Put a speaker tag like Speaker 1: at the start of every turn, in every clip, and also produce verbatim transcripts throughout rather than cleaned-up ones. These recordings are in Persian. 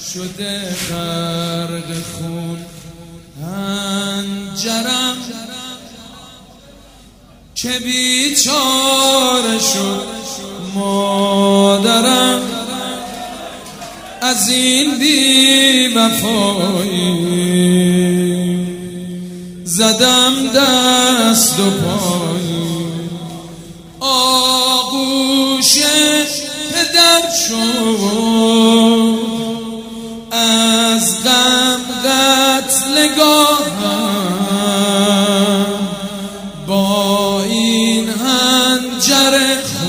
Speaker 1: شده غرق خون هنجرم که بیچاره شد مادرم از این بی وفایی زدم دست و پایی آغوش پدر شد از غم قتلگاهم با این هنجر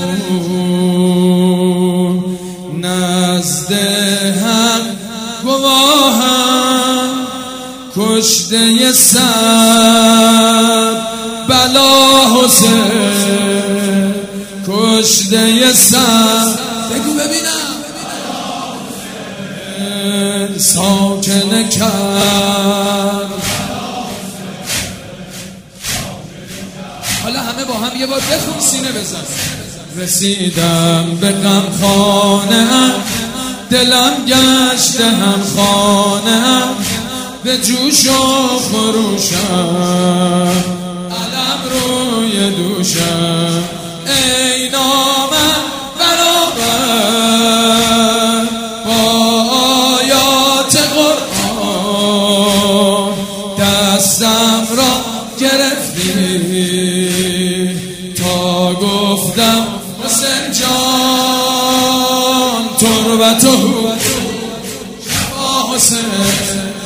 Speaker 1: خون نزد هم گواهم کشته سر بلا حسین کشته سر بگو ببینم ساکن کرد. حالا همه با هم یه بار بخون سینه بزن. رسیدم به غم خانه‌ام دلم گشته هم خانه‌ام به جوش و خروشم علم روی دوشم ای نامم برابر با آیات قرآن دستم را گرفتی تا گفتم حسین جان تربت و شفا حسین